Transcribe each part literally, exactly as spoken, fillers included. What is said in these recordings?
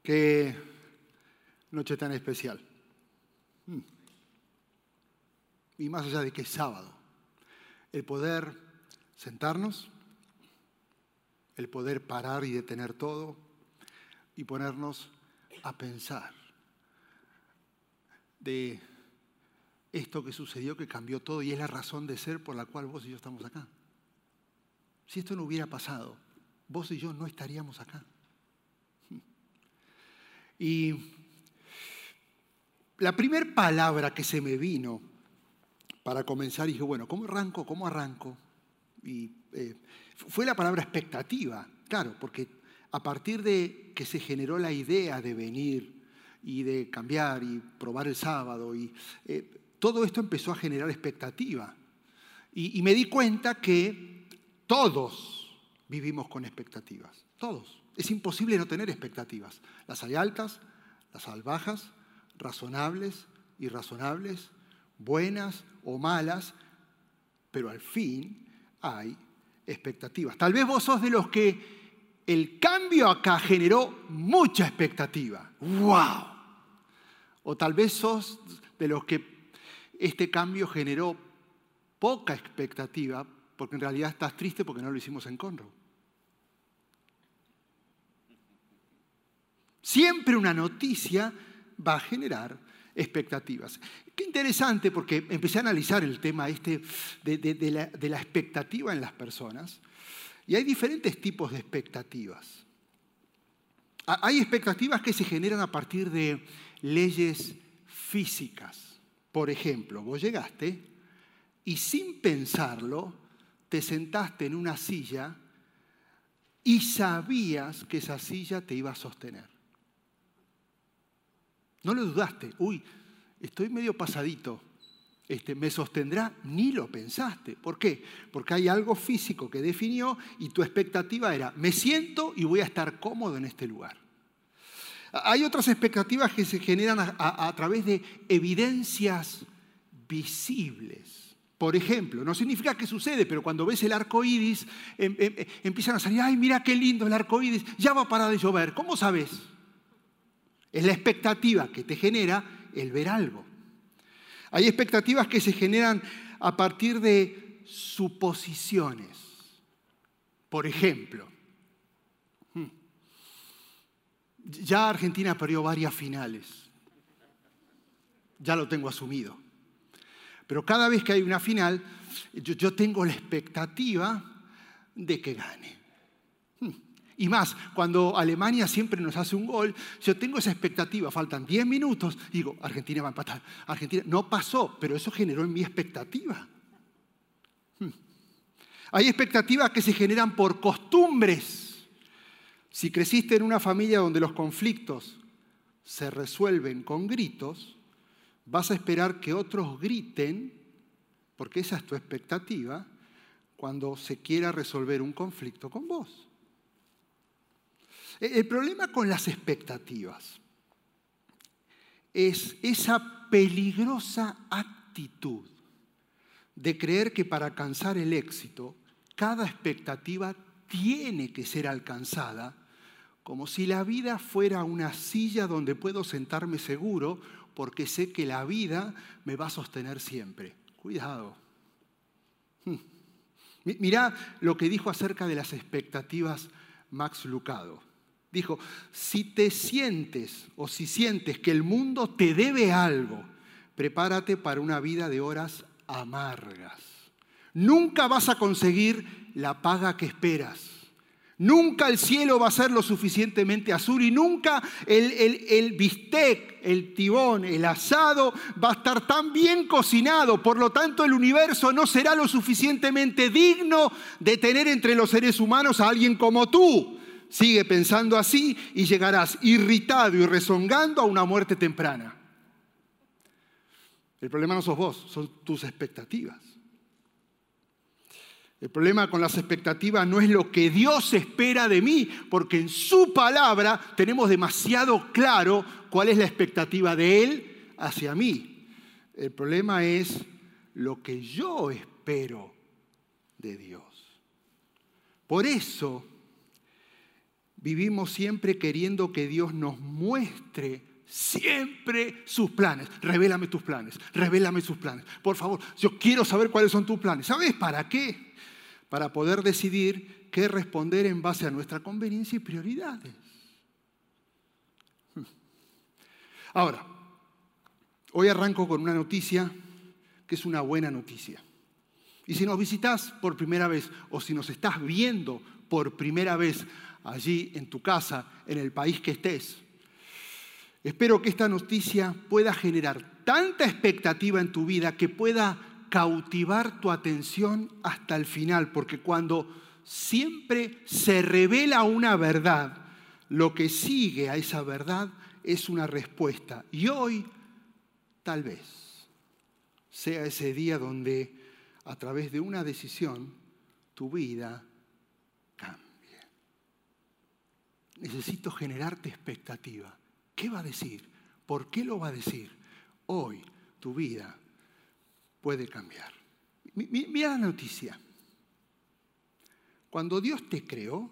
Qué noche tan especial. Mm. Y más allá de que es sábado, el poder sentarnos, el poder parar y detener todo y ponernos a pensar de esto que sucedió, que cambió todo y es la razón de ser por la cual vos y yo estamos acá. Si esto no hubiera pasado, vos y yo no estaríamos acá. Y la primera palabra que se me vino para comenzar, dije, bueno, ¿cómo arranco? ¿Cómo arranco? Y eh, fue la palabra expectativa, claro, porque a partir de que se generó la idea de venir y de cambiar y probar el sábado, y eh, todo esto empezó a generar expectativa. Y, y me di cuenta que todos vivimos con expectativas, todos. Es imposible no tener expectativas. Las hay altas, las hay bajas, razonables, irrazonables, buenas o malas, pero al fin hay expectativas. Tal vez vos sos de los que el cambio acá generó mucha expectativa. ¡Wow! O tal vez sos de los que este cambio generó poca expectativa, porque en realidad estás triste porque no lo hicimos en Conroe. Siempre una noticia va a generar expectativas. Qué interesante, porque empecé a analizar el tema este de, de, de, la, de la expectativa en las personas. Y hay diferentes tipos de expectativas. Hay expectativas que se generan a partir de leyes físicas. Por ejemplo, vos llegaste y sin pensarlo te sentaste en una silla y sabías que esa silla te iba a sostener. No lo dudaste. Uy, estoy medio pasadito. Este, ¿me sostendrá? Ni lo pensaste. ¿Por qué? Porque hay algo físico que definió y tu expectativa era, me siento y voy a estar cómodo en este lugar. Hay otras expectativas que se generan a, a, a través de evidencias visibles. Por ejemplo, no significa que sucede, pero cuando ves el arco iris, em, em, empiezan a salir, ¡ay, mira qué lindo el arco iris! Ya va a parar de llover. ¿Cómo sabes? Es la expectativa que te genera el ver algo. Hay expectativas que se generan a partir de suposiciones. Por ejemplo, ya Argentina perdió varias finales. Ya lo tengo asumido. Pero cada vez que hay una final, yo, yo tengo la expectativa de que gane. Y más, cuando Alemania siempre nos hace un gol, yo tengo esa expectativa, faltan diez minutos, y digo, Argentina va a empatar. Argentina no pasó, pero eso generó en mi expectativa. Hmm. Hay expectativas que se generan por costumbres. Si creciste en una familia donde los conflictos se resuelven con gritos, vas a esperar que otros griten, porque esa es tu expectativa, cuando se quiera resolver un conflicto con vos. El problema con las expectativas es esa peligrosa actitud de creer que para alcanzar el éxito, cada expectativa tiene que ser alcanzada, como si la vida fuera una silla donde puedo sentarme seguro porque sé que la vida me va a sostener siempre. Cuidado. Mirá lo que dijo acerca de las expectativas Max Lucado. Dijo, si te sientes o si sientes que el mundo te debe algo, prepárate para una vida de horas amargas. Nunca vas a conseguir la paga que esperas. Nunca el cielo va a ser lo suficientemente azul y nunca el, el, el bistec, el tibón, el asado va a estar tan bien cocinado. Por lo tanto, el universo no será lo suficientemente digno de tener entre los seres humanos a alguien como tú. Sigue pensando así y llegarás irritado y rezongando a una muerte temprana. El problema no sos vos, son tus expectativas. El problema con las expectativas no es lo que Dios espera de mí, porque en su palabra tenemos demasiado claro cuál es la expectativa de Él hacia mí. El problema es lo que yo espero de Dios. Por eso, vivimos siempre queriendo que Dios nos muestre siempre sus planes. Revélame tus planes, revélame sus planes. Por favor, yo quiero saber cuáles son tus planes. ¿Sabes para qué? Para poder decidir qué responder en base a nuestra conveniencia y prioridades. Ahora, hoy arranco con una noticia que es una buena noticia. Y si nos visitas por primera vez o si nos estás viendo por primera vez allí en tu casa, en el país que estés, espero que esta noticia pueda generar tanta expectativa en tu vida que pueda cautivar tu atención hasta el final, porque cuando siempre se revela una verdad, lo que sigue a esa verdad es una respuesta. Y hoy, tal vez, sea ese día donde, a través de una decisión, tu vida cambie. Necesito generarte expectativa. ¿Qué va a decir? ¿Por qué lo va a decir? Hoy, tu vida puede cambiar. Mira la noticia. Cuando Dios te creó,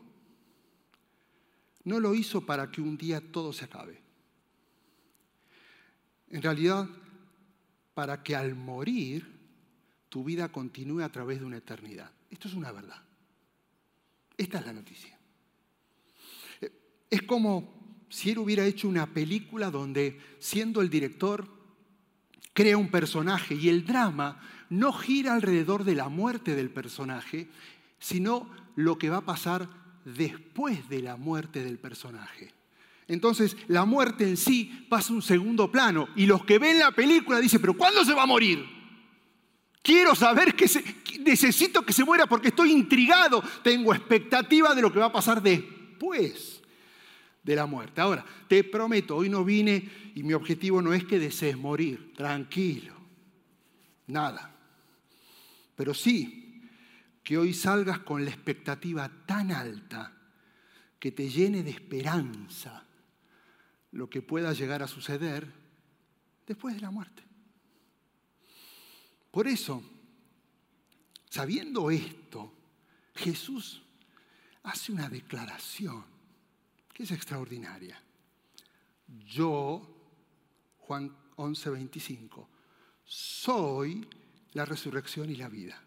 no lo hizo para que un día todo se acabe. En realidad, para que al morir, tu vida continúe a través de una eternidad. Esto es una verdad. Esta es la noticia. Es como si Él hubiera hecho una película donde, siendo el director, crea un personaje y el drama no gira alrededor de la muerte del personaje, sino lo que va a pasar después de la muerte del personaje. Entonces, la muerte en sí pasa a un segundo plano y los que ven la película dicen, ¿pero cuándo se va a morir? Quiero saber que se, necesito que se muera porque estoy intrigado, tengo expectativa de lo que va a pasar después de la muerte. Ahora, te prometo, hoy no vine y mi objetivo no es que desees morir, tranquilo, nada. Pero sí, que hoy salgas con la expectativa tan alta que te llene de esperanza lo que pueda llegar a suceder después de la muerte. Por eso, sabiendo esto, Jesús hace una declaración que es extraordinaria. Yo, Juan once, veinticinco, soy la resurrección y la vida.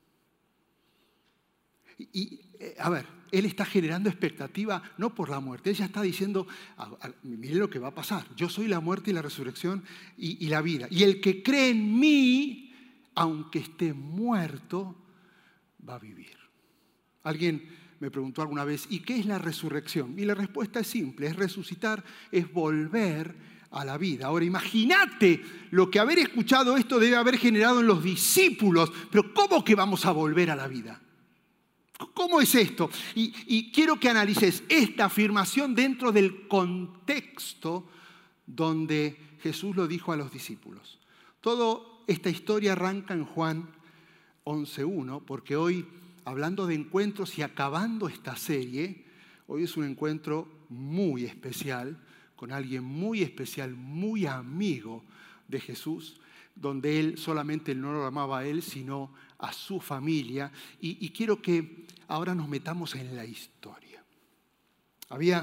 Y, a ver, Él está generando expectativa no por la muerte. Él ya está diciendo, miren lo que va a pasar. Yo soy la muerte y la resurrección y, y la vida. Y el que cree en mí, aunque esté muerto, va a vivir. Alguien me preguntó alguna vez, ¿y qué es la resurrección? Y la respuesta es simple, es resucitar, es volver a la vida. Ahora, imagínate lo que haber escuchado esto debe haber generado en los discípulos. Pero ¿cómo que vamos a volver a la vida? ¿Cómo es esto? Y, y quiero que analices esta afirmación dentro del contexto donde Jesús lo dijo a los discípulos. Toda esta historia arranca en Juan once uno, porque hoy, hablando de encuentros y acabando esta serie, hoy es un encuentro muy especial, con alguien muy especial, muy amigo de Jesús, donde Él solamente no lo amaba a Él, sino a su familia. Y, y quiero que ahora nos metamos en la historia. Había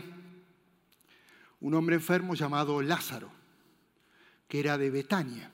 un hombre enfermo llamado Lázaro, que era de Betania.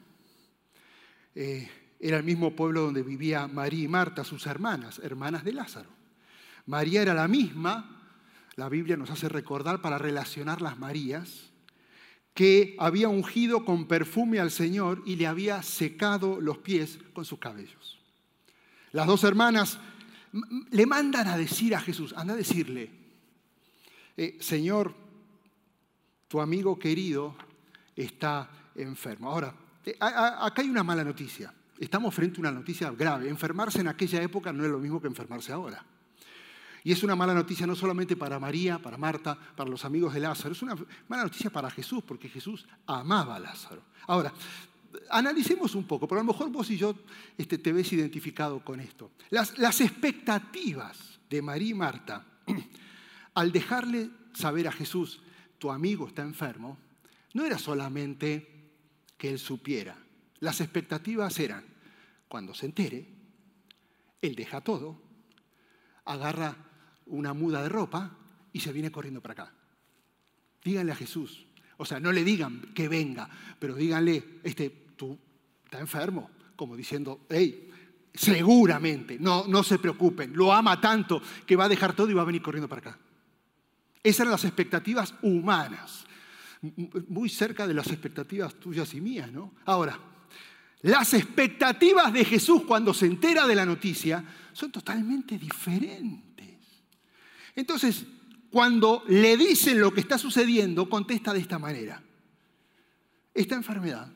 Eh, era el mismo pueblo donde vivía María y Marta, sus hermanas, hermanas de Lázaro. María era la misma, la Biblia nos hace recordar para relacionar las Marías, que había ungido con perfume al Señor y le había secado los pies con sus cabellos. Las dos hermanas le mandan a decir a Jesús, anda a decirle, eh, Señor, tu amigo querido está enfermo. Ahora, eh, a, a, acá hay una mala noticia. Estamos frente a una noticia grave. Enfermarse en aquella época no es lo mismo que enfermarse ahora. Y es una mala noticia no solamente para María, para Marta, para los amigos de Lázaro. Es una mala noticia para Jesús, porque Jesús amaba a Lázaro. Ahora, analicemos un poco, pero a lo mejor vos y yo este, te ves identificado con esto. Las, las expectativas de María y Marta, al dejarle saber a Jesús, tu amigo está enfermo, no era solamente que él supiera. Las expectativas eran, cuando se entere, él deja todo, agarra una muda de ropa y se viene corriendo para acá. Díganle a Jesús. O sea, no le digan que venga, pero díganle, este, tú estás enfermo, como diciendo, hey, seguramente, no, no se preocupen, lo ama tanto que va a dejar todo y va a venir corriendo para acá. Esas eran las expectativas humanas, muy cerca de las expectativas tuyas y mías, ¿no? Ahora, las expectativas de Jesús cuando se entera de la noticia son totalmente diferentes. Entonces, cuando le dicen lo que está sucediendo, contesta de esta manera. Esta enfermedad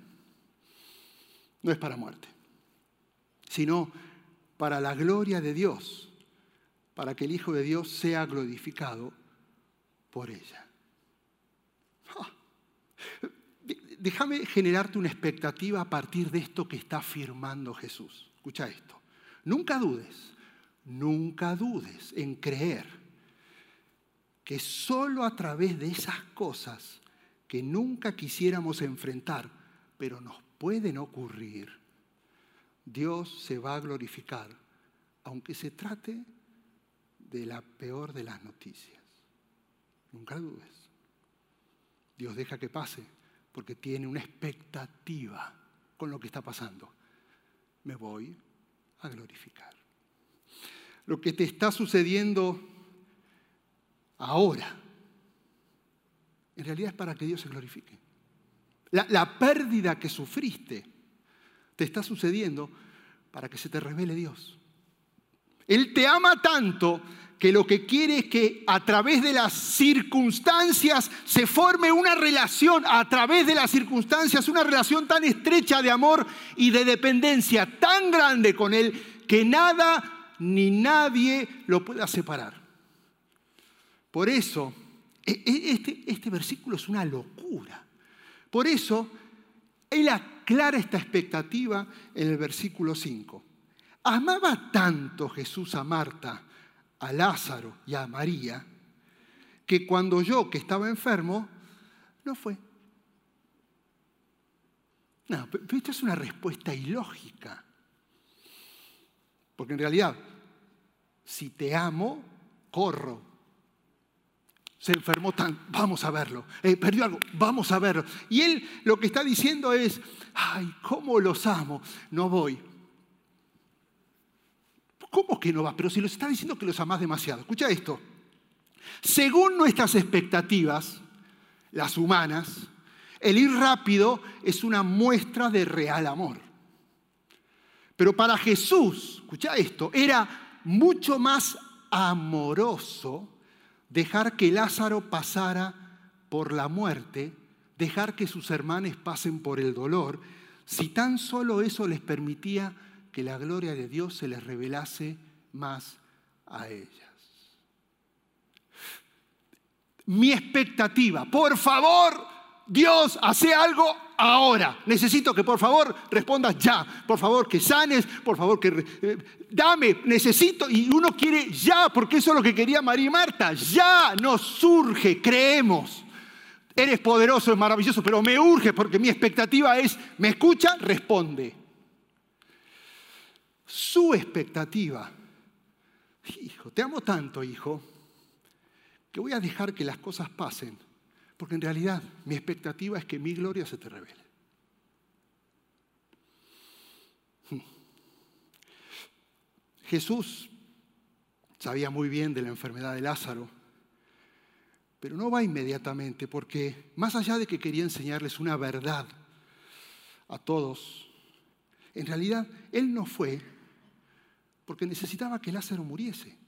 no es para muerte, sino para la gloria de Dios, para que el Hijo de Dios sea glorificado por ella. Ah. Déjame generarte una expectativa a partir de esto que está afirmando Jesús. Escucha esto. Nunca dudes, nunca dudes en creer que solo a través de esas cosas que nunca quisiéramos enfrentar, pero nos pueden ocurrir, Dios se va a glorificar, aunque se trate de la peor de las noticias. Nunca dudes. Dios deja que pase porque tiene una expectativa con lo que está pasando. Me voy a glorificar. Lo que te está sucediendo ahora, en realidad es para que Dios se glorifique. La, la pérdida que sufriste te está sucediendo para que se te revele Dios. Él te ama tanto que lo que quiere es que a través de las circunstancias se forme una relación, a través de las circunstancias, una relación tan estrecha de amor y de dependencia, tan grande con Él, que nada ni nadie lo pueda separar. Por eso, este, este versículo es una locura. Por eso, Él aclara esta expectativa en el versículo cinco. Amaba tanto Jesús a Marta, a Lázaro y a María, que cuando oyó que estaba enfermo, no fue. No, pero esto es una respuesta ilógica. Porque en realidad, si te amo, corro. Se enfermó tan, vamos a verlo. Eh, perdió algo, vamos a verlo. Y él lo que está diciendo es, ay, cómo los amo, no voy. ¿Cómo que no vas? Pero si los está diciendo que los amás demasiado. Escucha esto. Según nuestras expectativas, las humanas, el ir rápido es una muestra de real amor. Pero para Jesús, escucha esto, era mucho más amoroso dejar que Lázaro pasara por la muerte, dejar que sus hermanos pasen por el dolor, si tan solo eso les permitía que la gloria de Dios se les revelase más a ellas. Mi expectativa, por favor, Dios, hace algo ahora. Necesito que por favor respondas ya. Por favor que sanes, por favor que eh, dame, necesito. Y uno quiere ya, porque eso es lo que quería María y Marta. Ya nos surge, creemos. Eres poderoso, es maravilloso, pero me urge porque mi expectativa es, ¿me escucha? Responde. Su expectativa, hijo, te amo tanto, hijo, que voy a dejar que las cosas pasen, porque en realidad mi expectativa es que mi gloria se te revele. Jesús sabía muy bien de la enfermedad de Lázaro, pero no va inmediatamente, porque más allá de que quería enseñarles una verdad a todos, en realidad Él no fue porque necesitaba que Lázaro muriese.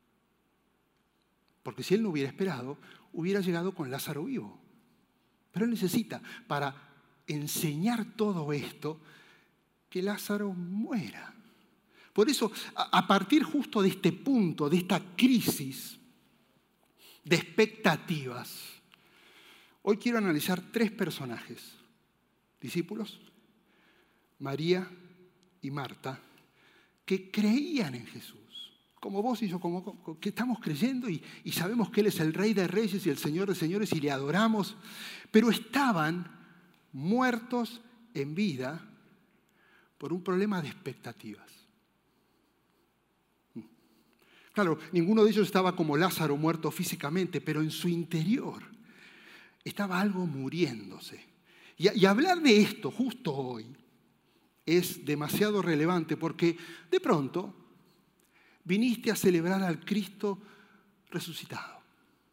Porque si Él no hubiera esperado, hubiera llegado con Lázaro vivo. Pero Él necesita, para enseñar todo esto, que Lázaro muera. Por eso, a partir justo de este punto, de esta crisis de expectativas, hoy quiero analizar tres personajes, discípulos, María y Marta, que creían en Jesús, como vos y yo, como, como que estamos creyendo y, y sabemos que Él es el Rey de Reyes y el Señor de Señores y le adoramos, pero estaban muertos en vida por un problema de expectativas. Claro, ninguno de ellos estaba como Lázaro muerto físicamente, pero en su interior estaba algo muriéndose. Y, y hablar de esto justo hoy es demasiado relevante porque de pronto viniste a celebrar al Cristo resucitado.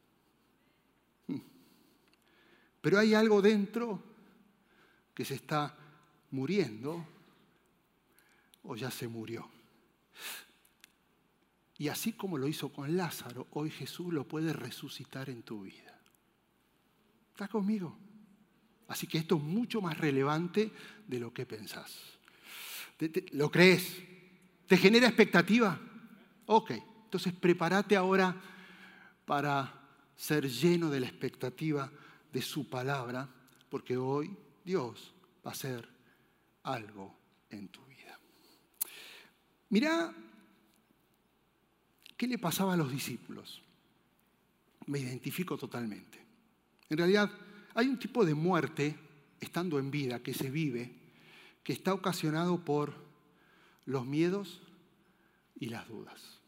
Pero hay algo dentro que se está muriendo o ya se murió. Y así como lo hizo con Lázaro, hoy Jesús lo puede resucitar en tu vida. ¿Estás conmigo? Así que esto es mucho más relevante de lo que pensás. ¿Te, te, ¿Lo crees? ¿Te genera expectativa? Ok, entonces prepárate ahora para ser lleno de la expectativa de su palabra, porque hoy Dios va a hacer algo en tu vida. Mirá qué le pasaba a los discípulos. Me identifico totalmente. En realidad, hay un tipo de muerte, estando en vida, que se vive, que está ocasionado por los miedos y las dudas.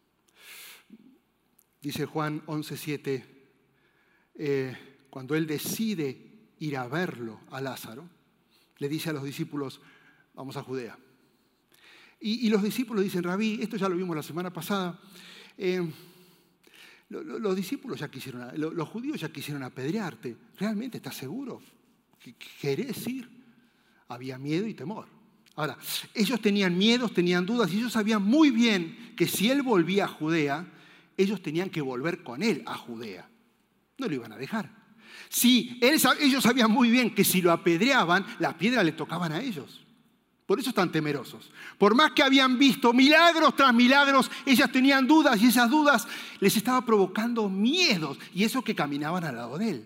Dice Juan once siete, eh, cuando él decide ir a verlo a Lázaro, le dice a los discípulos, vamos a Judea. Y, y los discípulos dicen, Rabí, esto ya lo vimos la semana pasada, eh, lo, lo, los discípulos ya quisieron, lo, los judíos ya quisieron apedrearte. ¿Realmente estás seguro? ¿Querés ir? Había miedo y temor. Ahora, ellos tenían miedos, tenían dudas, y ellos sabían muy bien que si él volvía a Judea, ellos tenían que volver con él a Judea. No lo iban a dejar. Sí, él, ellos sabían muy bien que si lo apedreaban, las piedras le tocaban a ellos. Por eso están temerosos. Por más que habían visto milagros tras milagros, ellas tenían dudas y esas dudas les estaba provocando miedos. Y eso que caminaban al lado de él.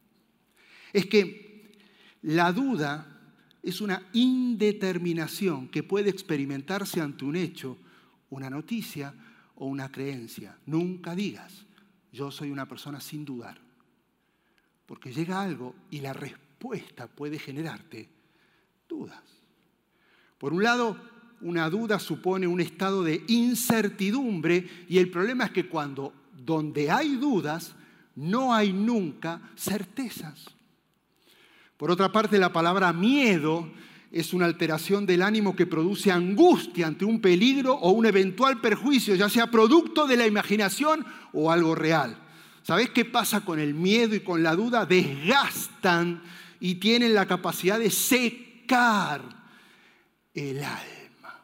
Es que la duda es una indeterminación que puede experimentarse ante un hecho, una noticia o una creencia. Nunca digas, yo soy una persona sin dudar. Porque llega algo y la respuesta puede generarte dudas. Por un lado, una duda supone un estado de incertidumbre y el problema es que cuando donde hay dudas, no hay nunca certezas. Por otra parte, la palabra miedo es una alteración del ánimo que produce angustia ante un peligro o un eventual perjuicio, ya sea producto de la imaginación o algo real. ¿Sabés qué pasa con el miedo y con la duda? Desgastan y tienen la capacidad de secar el alma.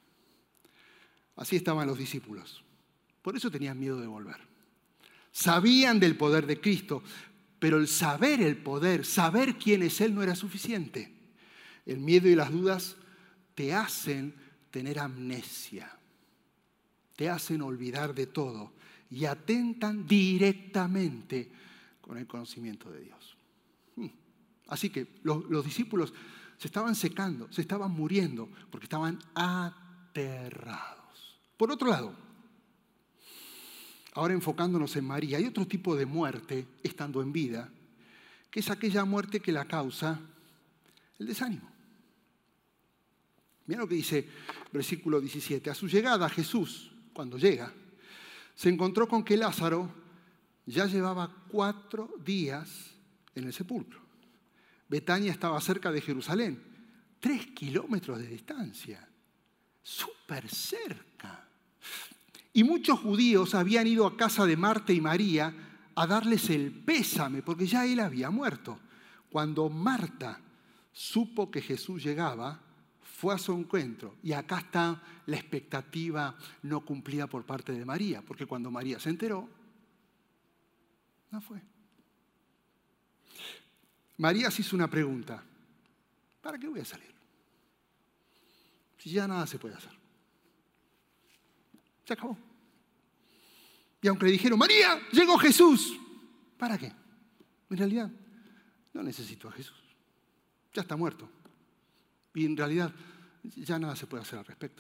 Así estaban los discípulos. Por eso tenían miedo de volver. Sabían del poder de Cristo, pero el saber el poder, saber quién es Él no era suficiente. El miedo y las dudas te hacen tener amnesia, te hacen olvidar de todo y atentan directamente con el conocimiento de Dios. Así que los, los discípulos se estaban secando, se estaban muriendo porque estaban aterrados. Por otro lado, ahora enfocándonos en María, hay otro tipo de muerte estando en vida, que es aquella muerte que la causa el desánimo. Mira lo que dice versículo diecisiete. A su llegada, Jesús, cuando llega, se encontró con que Lázaro ya llevaba cuatro días en el sepulcro. Betania estaba cerca de Jerusalén, tres kilómetros de distancia, súper cerca. Y muchos judíos habían ido a casa de Marta y María a darles el pésame, porque ya él había muerto. Cuando Marta supo que Jesús llegaba, fue a su encuentro. Y acá está la expectativa no cumplida por parte de María, porque cuando María se enteró, no fue. María se hizo una pregunta. ¿Para qué voy a salir? Si ya nada se puede hacer. Se acabó. Y aunque le dijeron, María, llegó Jesús. ¿Para qué? En realidad, no necesito a Jesús. Ya está muerto. Y en realidad, ya nada se puede hacer al respecto.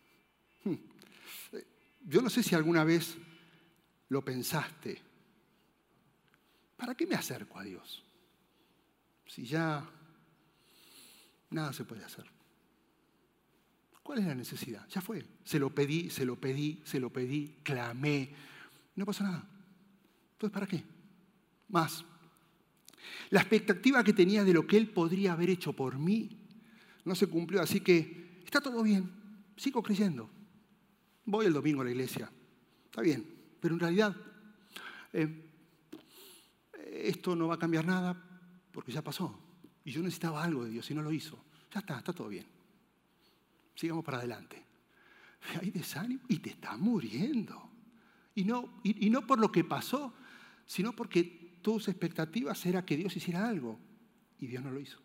Yo no sé si alguna vez lo pensaste. ¿Para qué me acerco a Dios? Si ya nada se puede hacer. ¿Cuál es la necesidad? Ya fue. Se lo pedí, se lo pedí, se lo pedí, clamé. No pasó nada. Entonces, ¿para qué? Más. La expectativa que tenía de lo que Él podría haber hecho por mí no se cumplió, así que está todo bien. Sigo creyendo. Voy el domingo a la iglesia. Está bien. Pero en realidad, eh, esto no va a cambiar nada porque ya pasó. Y yo necesitaba algo de Dios y no lo hizo. Ya está, está todo bien. Sigamos para adelante. Hay desánimo y te estás muriendo. Y no, y, y no por lo que pasó, sino porque tus expectativas era que Dios hiciera algo y Dios no lo hizo.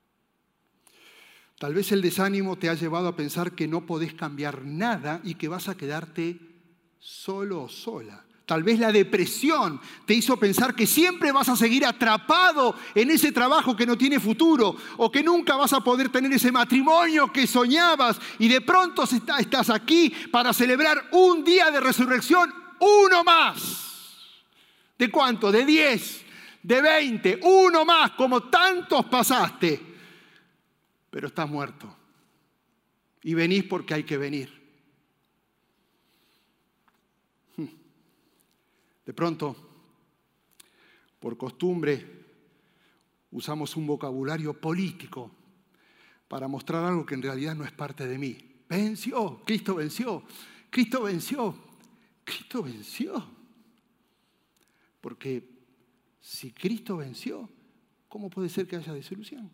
Tal vez el desánimo te ha llevado a pensar que no podés cambiar nada y que vas a quedarte solo o sola. Tal vez la depresión te hizo pensar que siempre vas a seguir atrapado en ese trabajo que no tiene futuro o que nunca vas a poder tener ese matrimonio que soñabas y de pronto estás aquí para celebrar un día de resurrección, uno más. ¿De cuánto? De diez, de veinte, uno más, como tantos pasaste. Pero estás muerto y venís porque hay que venir. De pronto, por costumbre, usamos un vocabulario político para mostrar algo que en realidad no es parte de mí. Venció, Cristo venció, Cristo venció, Cristo venció. Porque si Cristo venció, ¿cómo puede ser que haya desilusión?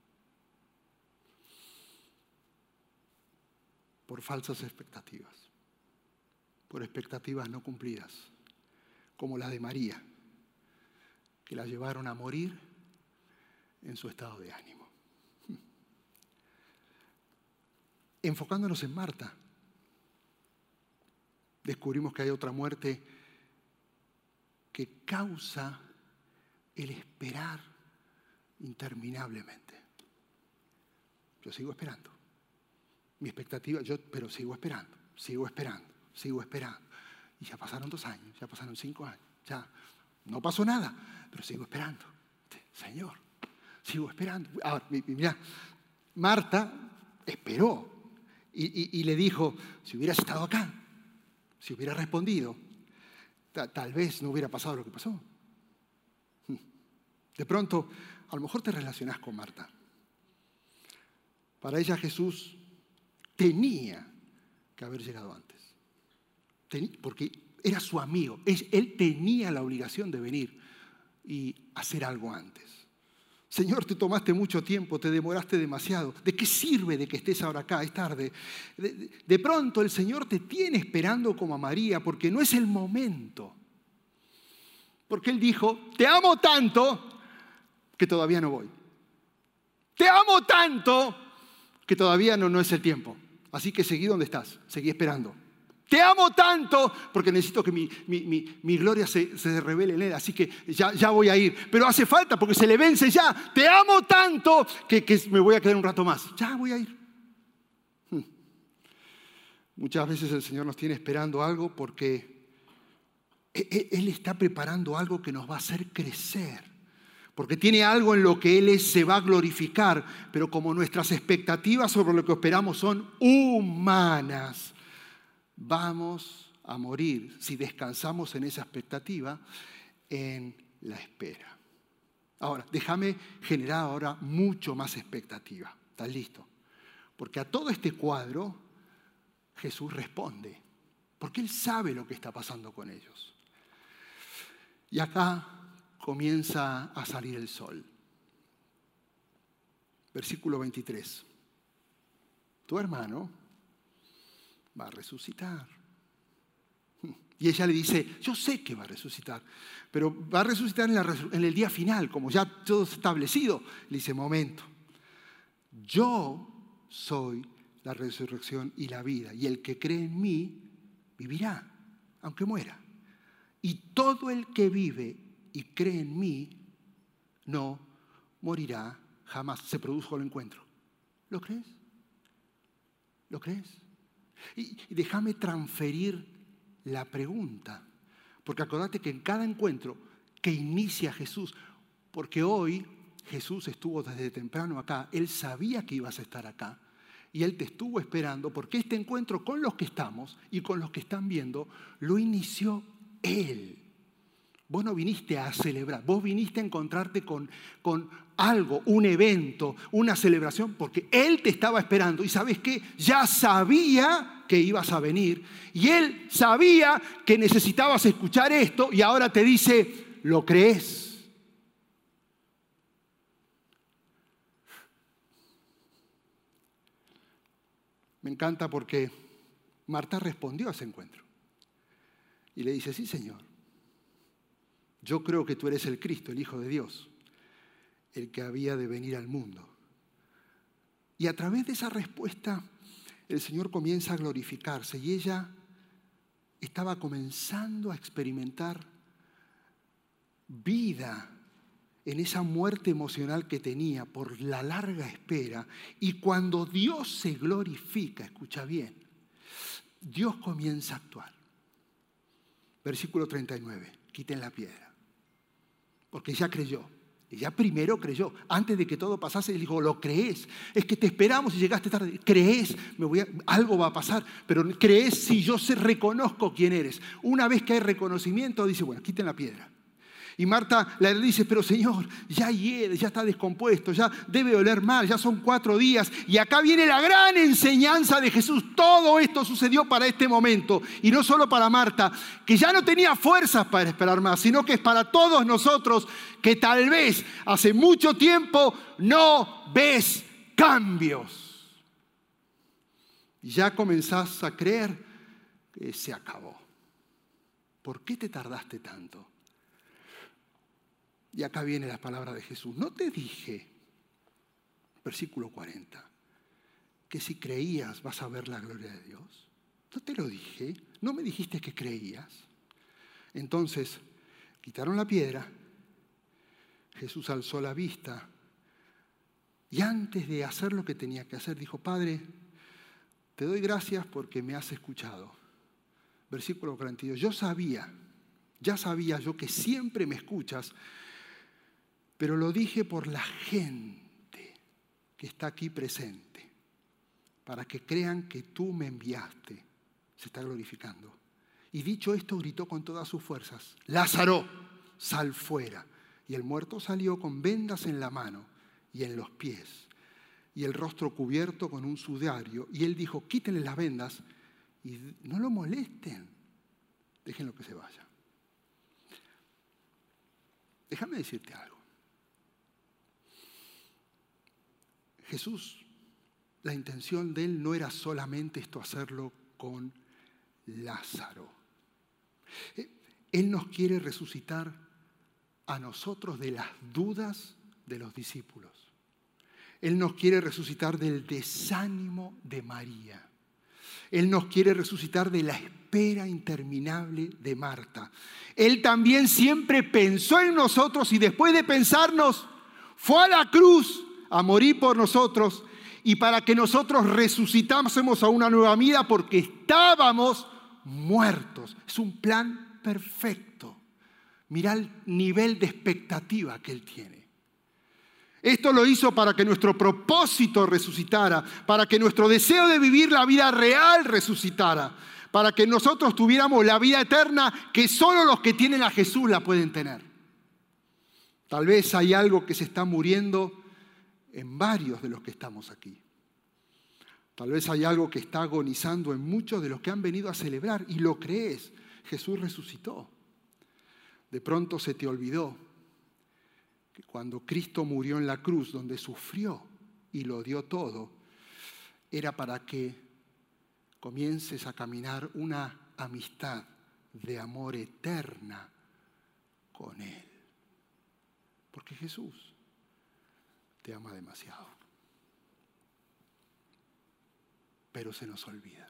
Por falsas expectativas, por expectativas no cumplidas. Como la de María, que la llevaron a morir en su estado de ánimo. Enfocándonos en Marta, descubrimos que hay otra muerte que causa el esperar interminablemente. Yo sigo esperando. Mi expectativa, yo, pero sigo esperando, sigo esperando, sigo esperando. Y ya pasaron dos años, ya pasaron cinco años, ya no pasó nada, pero sigo esperando. Señor, sigo esperando. Ahora, mira, Marta esperó y, y, y le dijo, si hubieras estado acá, si hubiera respondido, ta, tal vez no hubiera pasado lo que pasó. De pronto, a lo mejor te relacionás con Marta. Para ella Jesús tenía que haber llegado antes. Porque era su amigo, él tenía la obligación de venir y hacer algo antes. Señor, te tomaste mucho tiempo, te demoraste demasiado. ¿De qué sirve de que estés ahora acá? Es tarde. De, de, de pronto el Señor te tiene esperando como a María porque no es el momento. Porque Él dijo, te amo tanto que todavía no voy. Te amo tanto que todavía no, no es el tiempo. Así que seguí donde estás, seguí esperando. Te amo tanto porque necesito que mi, mi, mi, mi gloria se, se revele en Él, así que ya, ya voy a ir. Pero hace falta porque se le vence ya. Te amo tanto que, que me voy a quedar un rato más. Ya voy a ir. Hmm. Muchas veces el Señor nos tiene esperando algo porque Él, Él está preparando algo que nos va a hacer crecer. Porque tiene algo en lo que Él es, se va a glorificar. Pero como nuestras expectativas sobre lo que esperamos son humanas, vamos a morir si descansamos en esa expectativa, en la espera. Ahora, déjame generar ahora mucho más expectativa. ¿Estás listo? Porque a todo este cuadro Jesús responde. Porque Él sabe lo que está pasando con ellos. Y acá comienza a salir el sol. Versículo veintitrés. Tu hermano va a resucitar. Y ella le dice, yo sé que va a resucitar, pero va a resucitar en, la, en el día final, como ya todo establecido. Le dice, momento, yo soy la resurrección y la vida, y el que cree en mí vivirá, aunque muera. Y todo el que vive y cree en mí no morirá jamás. Se produjo el encuentro. ¿Lo crees? ¿Lo crees? Y, y déjame transferir la pregunta, porque acordate que en cada encuentro que inicia Jesús, porque hoy Jesús estuvo desde temprano acá, Él sabía que ibas a estar acá, Y Él te estuvo esperando porque este encuentro con los que estamos y con los que están viendo lo inició Él. Vos no viniste a celebrar, vos viniste a encontrarte con, con algo, un evento, una celebración, porque Él te estaba esperando. Y ¿sabes qué? Ya sabía que ibas a venir. Y Él sabía que necesitabas escuchar esto y ahora te dice, ¿lo crees? Me encanta porque Marta respondió a ese encuentro. Y le dice, sí, Señor. Yo creo que tú eres el Cristo, el Hijo de Dios, el que había de venir al mundo. Y a través de esa respuesta, el Señor comienza a glorificarse y ella estaba comenzando a experimentar vida en esa muerte emocional que tenía por la larga espera. Y cuando Dios se glorifica, escucha bien, Dios comienza a actuar. Versículo treinta y nueve, quiten la piedra. Porque ella creyó. Ella primero creyó. Antes de que todo pasase, él dijo, ¿lo crees? Es que te esperamos y llegaste tarde. ¿Crees? Me voy a, algo va a pasar. Pero ¿crees? Si yo sé, reconozco quién eres. Una vez que hay reconocimiento, dice, bueno, quiten la piedra. Y Marta le dice, pero Señor, ya hiede, ya está descompuesto, ya debe oler mal, ya son cuatro días. Y acá viene la gran enseñanza de Jesús. Todo esto sucedió para este momento. Y no solo para Marta, que ya no tenía fuerzas para esperar más, sino que es para todos nosotros que tal vez hace mucho tiempo no ves cambios. Y ya comenzás a creer que se acabó. ¿Por qué te tardaste tanto? Y acá viene la palabra de Jesús. ¿No te dije, versículo cuarenta, que si creías vas a ver la gloria de Dios? ¿No te lo dije? ¿No me dijiste que creías? Entonces, quitaron la piedra, Jesús alzó la vista y antes de hacer lo que tenía que hacer, dijo, Padre, te doy gracias porque me has escuchado. Versículo cuarenta y dos, yo sabía, ya sabía yo que siempre me escuchas, pero lo dije por la gente que está aquí presente, para que crean que tú me enviaste. Se está glorificando. Y dicho esto, gritó con todas sus fuerzas, Lázaro, sal fuera. Y el muerto salió con vendas en la mano y en los pies, y el rostro cubierto con un sudario. Y él dijo, quítenle las vendas y no lo molesten, déjenlo que se vaya. Déjame decirte algo. Jesús, la intención de él no era solamente esto, hacerlo con Lázaro. Él nos quiere resucitar a nosotros de las dudas de los discípulos. Él nos quiere resucitar del desánimo de María. Él nos quiere resucitar de la espera interminable de Marta. Él también siempre pensó en nosotros y después de pensarnos, fue a la cruz a morir por nosotros y para que nosotros resucitásemos a una nueva vida porque estábamos muertos. Es un plan perfecto. Mirá el nivel de expectativa que Él tiene. Esto lo hizo para que nuestro propósito resucitara, para que nuestro deseo de vivir la vida real resucitara, para que nosotros tuviéramos la vida eterna que solo los que tienen a Jesús la pueden tener. Tal vez hay algo que se está muriendo en varios de los que estamos aquí. Tal vez hay algo que está agonizando en muchos de los que han venido a celebrar y lo crees. Jesús resucitó. De pronto se te olvidó que cuando Cristo murió en la cruz, donde sufrió y lo dio todo, era para que comiences a caminar una amistad de amor eterna con Él. Porque Jesús te ama demasiado. Pero se nos olvida.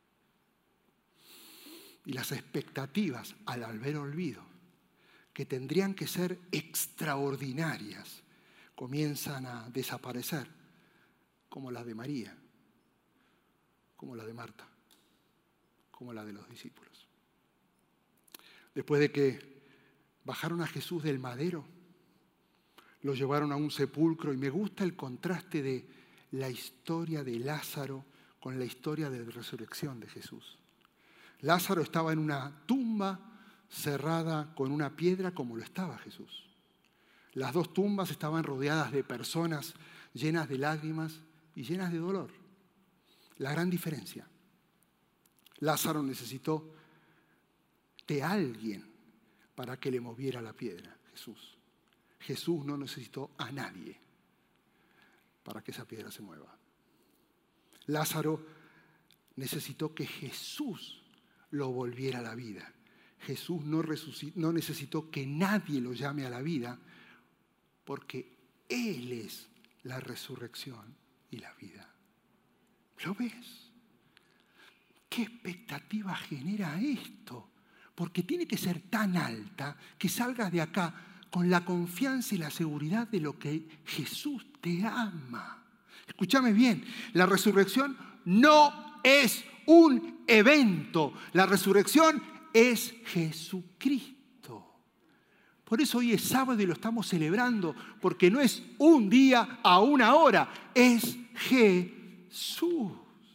Y las expectativas al haber olvido, que tendrían que ser extraordinarias, comienzan a desaparecer, como las de María, como la de Marta, como la de los discípulos. Después de que bajaron a Jesús del madero, lo llevaron a un sepulcro y me gusta el contraste de la historia de Lázaro con la historia de la resurrección de Jesús. Lázaro estaba en una tumba cerrada con una piedra como lo estaba Jesús. Las dos tumbas estaban rodeadas de personas llenas de lágrimas y llenas de dolor. La gran diferencia. Lázaro necesitó de alguien para que le moviera la piedra, Jesús. Jesús no necesitó a nadie para que esa piedra se mueva. Lázaro necesitó que Jesús lo volviera a la vida. Jesús no, resucitó, no necesitó que nadie lo llame a la vida, porque Él es la resurrección y la vida. ¿Lo ves? ¿Qué expectativa genera esto? Porque tiene que ser tan alta que salgas de acá con la confianza y la seguridad de lo que Jesús te ama. Escúchame bien, la resurrección no es un evento, la resurrección es Jesucristo. Por eso hoy es sábado y lo estamos celebrando, porque no es un día a una hora, es Jesús.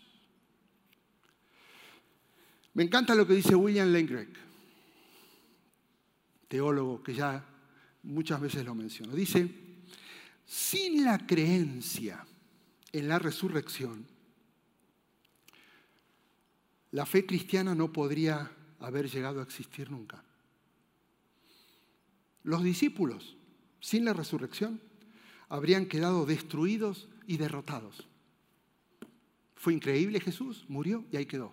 Me encanta lo que dice William Lane Craig, teólogo que ya muchas veces lo menciono. Dice, sin la creencia en la resurrección, la fe cristiana no podría haber llegado a existir nunca. Los discípulos, sin la resurrección, habrían quedado destruidos y derrotados. Fue increíble, Jesús murió y ahí quedó.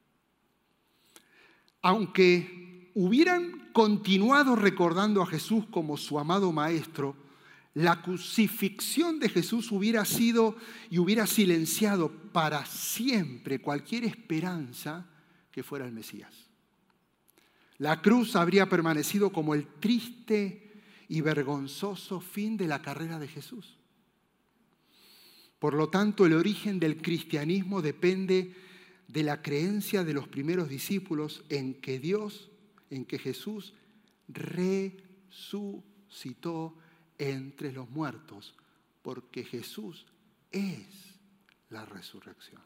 Aunque hubieran continuado recordando a Jesús como su amado maestro, la crucifixión de Jesús hubiera sido y hubiera silenciado para siempre cualquier esperanza que fuera el Mesías. La cruz habría permanecido como el triste y vergonzoso fin de la carrera de Jesús. Por lo tanto, el origen del cristianismo depende de la creencia de los primeros discípulos en que Dios, en que Jesús resucitó entre los muertos, porque Jesús es la resurrección.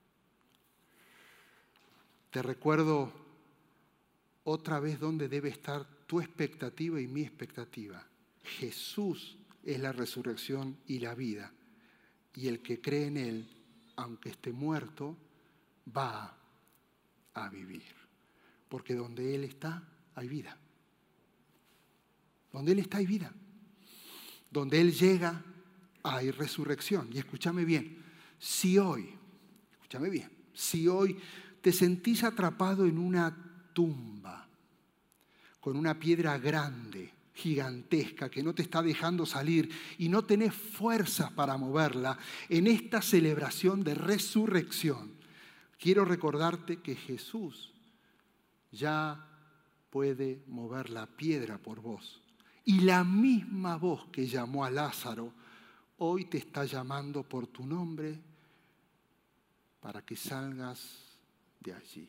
Te recuerdo otra vez dónde debe estar tu expectativa y mi expectativa. Jesús es la resurrección y la vida, y el que cree en Él, aunque esté muerto, va a vivir, porque donde Él está hay vida. Donde Él está hay vida. Donde Él llega hay resurrección. Y escúchame bien, si hoy, escúchame bien, si hoy te sentís atrapado en una tumba con una piedra grande, gigantesca, que no te está dejando salir y no tenés fuerzas para moverla, en esta celebración de resurrección, quiero recordarte que Jesús ya puede mover la piedra por vos. Y la misma voz que llamó a Lázaro, hoy te está llamando por tu nombre para que salgas de allí.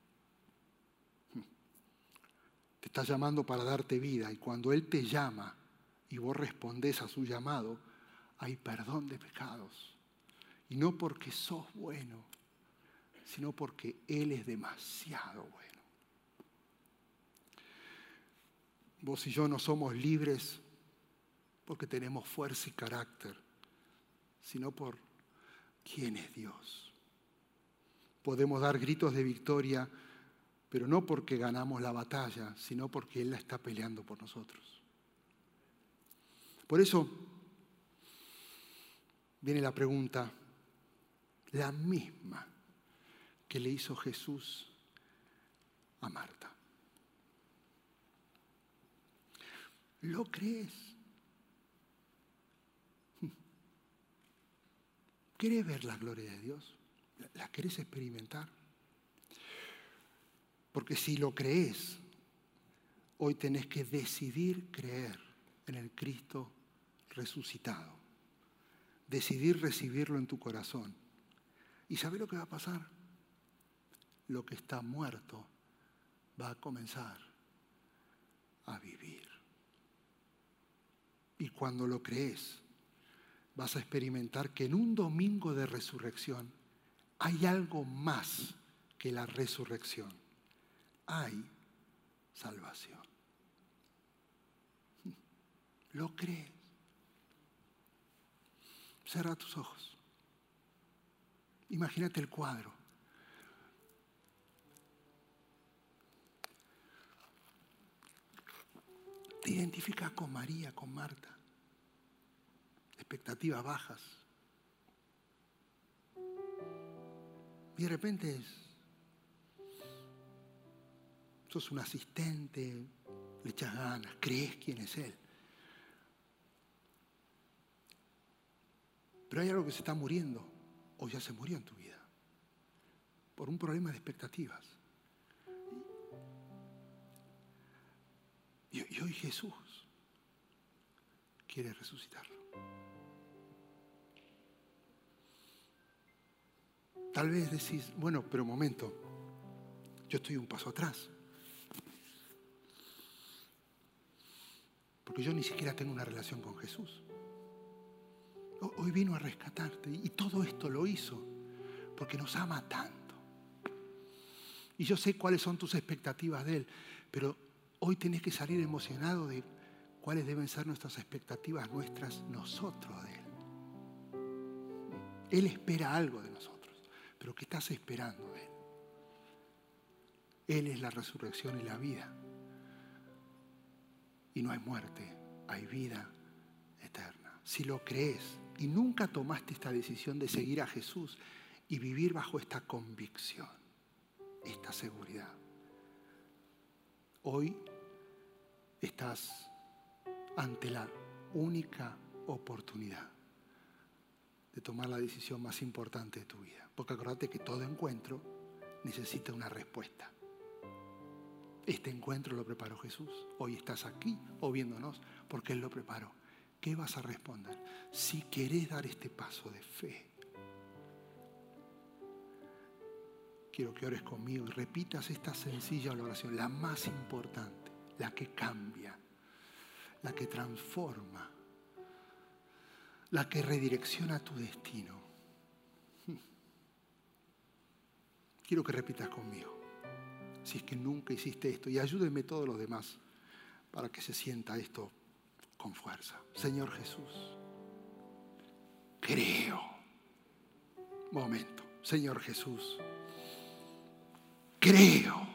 Te está llamando para darte vida, y cuando Él te llama y vos respondés a su llamado, hay perdón de pecados. Y no porque sos bueno, sino porque Él es demasiado bueno. Vos y yo no somos libres porque tenemos fuerza y carácter, sino por quién es Dios. Podemos dar gritos de victoria, pero no porque ganamos la batalla, sino porque Él la está peleando por nosotros. Por eso viene la pregunta, la misma que le hizo Jesús a Marta. ¿Lo crees? ¿Querés ver la gloria de Dios? ¿La querés experimentar? Porque si lo crees, hoy tenés que decidir creer en el Cristo resucitado. Decidir recibirlo en tu corazón. ¿Y sabés lo que va a pasar? Lo que está muerto va a comenzar a vivir. Y cuando lo crees, vas a experimentar que en un domingo de resurrección hay algo más que la resurrección. Hay salvación. ¿Lo crees? Cierra tus ojos. Imagínate el cuadro. Te identificas con María, con Marta. Expectativas bajas. Y de repente sos un asistente, le echas ganas, crees quién es Él. Pero hay algo que se está muriendo, o ya se murió en tu vida, por un problema de expectativas. Y, y hoy Jesús quiere resucitarlo. Tal vez decís, bueno, pero un momento, yo estoy un paso atrás. Porque yo ni siquiera tengo una relación con Jesús. Hoy vino a rescatarte y todo esto lo hizo porque nos ama tanto. Y yo sé cuáles son tus expectativas de Él, pero hoy tenés que salir emocionado de cuáles deben ser nuestras expectativas nuestras nosotros de Él. Él espera algo de nosotros. Pero ¿qué estás esperando de Él? Él es la resurrección y la vida. Y no hay muerte, hay vida eterna. Si lo crees y nunca tomaste esta decisión de seguir a Jesús y vivir bajo esta convicción, esta seguridad, hoy estás ante la única oportunidad de tomar la decisión más importante de tu vida. Porque acuérdate que todo encuentro necesita una respuesta. Este encuentro lo preparó Jesús. Hoy estás aquí o viéndonos porque Él lo preparó. ¿Qué vas a responder? Si querés dar este paso de fe, quiero que ores conmigo y repitas esta sencilla oración, la más importante, la que cambia, la que transforma, la que redirecciona tu destino. Quiero que repitas conmigo, si es que nunca hiciste esto, y ayúdenme todos los demás para que se sienta esto con fuerza. Señor Jesús, creo. Momento. Señor Jesús, creo.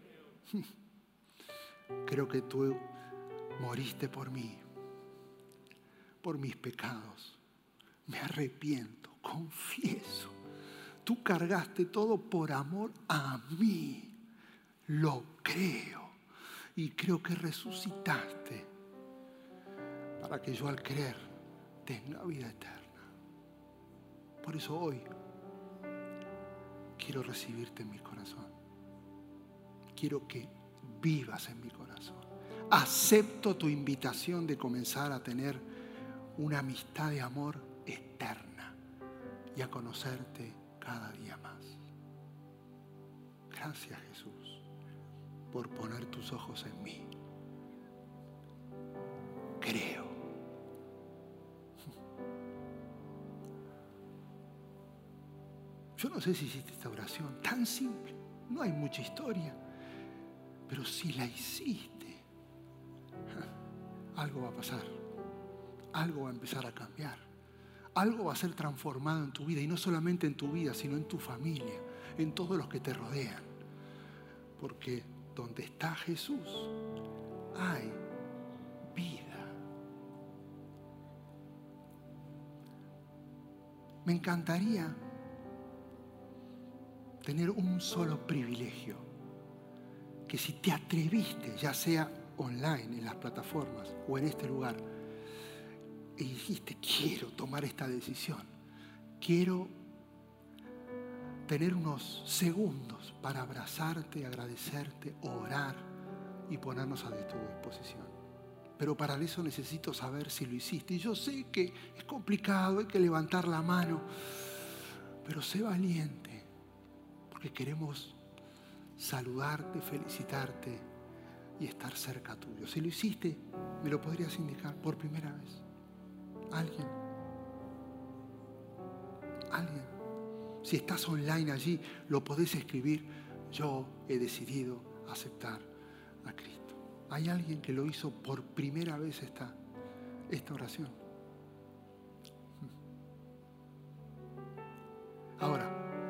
Creo que tú moriste por mí, por mis pecados. Me arrepiento, confieso. Tú cargaste todo por amor a mí. Lo creo. Y creo que resucitaste para que yo al creer tenga vida eterna. Por eso hoy quiero recibirte en mi corazón. Quiero que vivas en mi corazón. Acepto tu invitación de comenzar a tener una amistad de amor eterna y a conocerte cada día más. Gracias, Jesús, por poner tus ojos en mí. Creo. Yo no sé si hiciste esta oración tan simple. No hay mucha historia. Pero si la hiciste, algo va a pasar. Algo va a empezar a cambiar. Algo va a ser transformado en tu vida. Y no solamente en tu vida, sino en tu familia. En todos los que te rodean. Porque donde está Jesús, hay vida. Me encantaría tener un solo privilegio, que si te atreviste, ya sea online, en las plataformas o en este lugar, y dijiste, quiero tomar esta decisión, quiero tener unos segundos para abrazarte, agradecerte, orar y ponernos a tu disposición. Pero para eso necesito saber si lo hiciste. Y yo sé que es complicado, hay que levantar la mano, pero sé valiente, porque queremos saludarte, felicitarte y estar cerca tuyo. Si lo hiciste, ¿me lo podrías indicar por primera vez? ¿Alguien? Alguien. Si estás online allí, lo podés escribir. Yo he decidido aceptar a Cristo. Hay alguien que lo hizo por primera vez esta, esta oración. Ahora,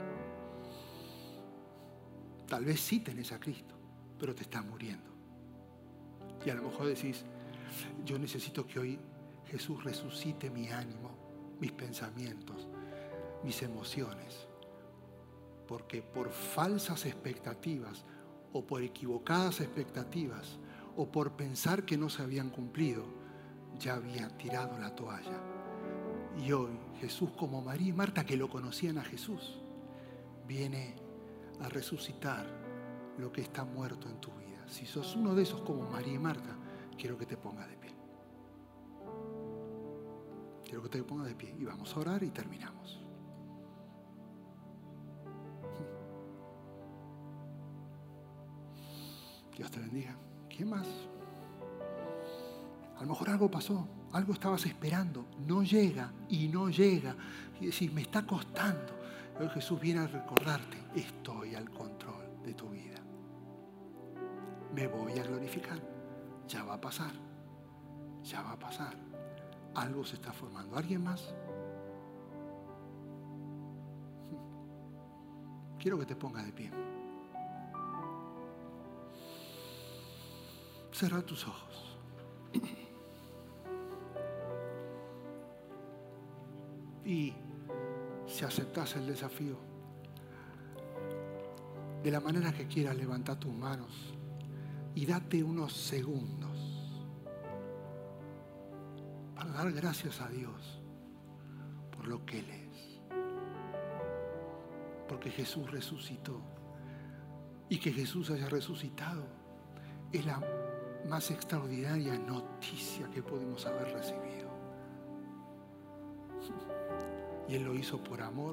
tal vez sí tenés a Cristo, pero te estás muriendo. Y a lo mejor decís, yo necesito que hoy Jesús resucite mi ánimo, mis pensamientos, mis emociones. Porque por falsas expectativas o por equivocadas expectativas o por pensar que no se habían cumplido, ya había tirado la toalla. Y hoy Jesús, como María y Marta, que lo conocían a Jesús, viene a resucitar lo que está muerto en tu vida. Si sos uno de esos como María y Marta, quiero que te pongas de pie. Quiero que te pongas de pie y vamos a orar y terminamos. Dios te bendiga. ¿Quién más? A lo mejor algo pasó, algo estabas esperando, no llega y no llega. Y decís, me está costando. Hoy Jesús viene a recordarte, estoy al control de tu vida. Me voy a glorificar. Ya va a pasar. Ya va a pasar. Algo se está formando. ¿Alguien más? Quiero que te pongas de pie. Cerra tus ojos. Y si aceptas el desafío, de la manera que quieras, levanta tus manos y date unos segundos para dar gracias a Dios por lo que Él es. Porque Jesús resucitó. Y que Jesús haya resucitado es la más extraordinaria noticia que podemos haber recibido. Y Él lo hizo por amor.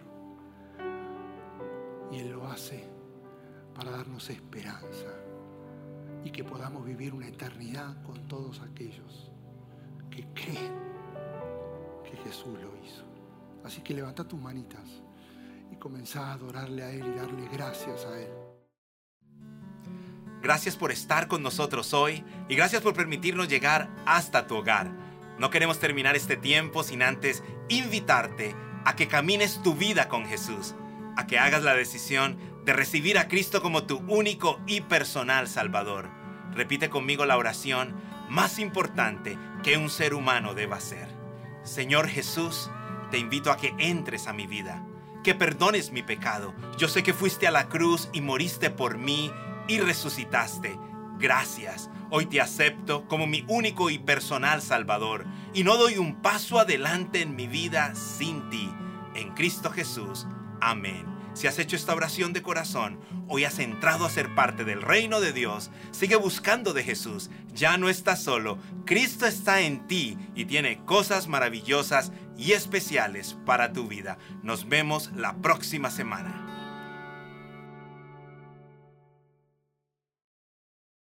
Y Él lo hace para darnos esperanza. Y que podamos vivir una eternidad con todos aquellos que creen que Jesús lo hizo. Así que levanta tus manitas y comenzá a adorarle a Él y darle gracias a Él. Gracias por estar con nosotros hoy y gracias por permitirnos llegar hasta tu hogar. No queremos terminar este tiempo sin antes invitarte a que camines tu vida con Jesús, a que hagas la decisión de recibir a Cristo como tu único y personal Salvador. Repite conmigo la oración más importante que un ser humano deba hacer. Señor Jesús, te invito a que entres a mi vida, que perdones mi pecado. Yo sé que fuiste a la cruz y moriste por mí y resucitaste. Gracias. Hoy te acepto como mi único y personal Salvador y no doy un paso adelante en mi vida sin ti. En Cristo Jesús. Amén. Si has hecho esta oración de corazón, hoy has entrado a ser parte del reino de Dios. Sigue buscando de Jesús. Ya no estás solo. Cristo está en ti y tiene cosas maravillosas y especiales para tu vida. Nos vemos la próxima semana.